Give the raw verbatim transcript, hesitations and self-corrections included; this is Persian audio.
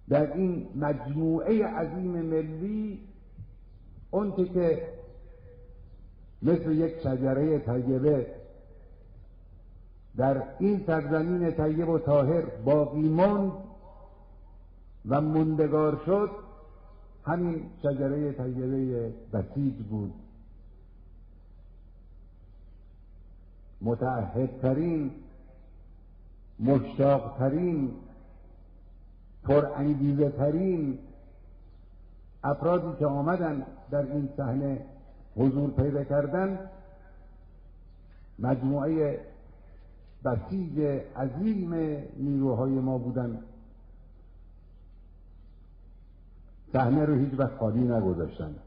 در این مجموعه عظیم ملی اون که مثل یک شجره طیبه در این سرزمین طیب و طاهر باقی ماند و موندگار شد، همین شجره طیبه بسیج بود. متعهدترین، مشتاقترین، پرانگیزه ترین افرادی که آمدن در این صحنه حضور پیدا کردن، مجموعه بسیج عظیم نیروهای ما بودن. صحنه رو هیچ وقت خالی نگذاشتن.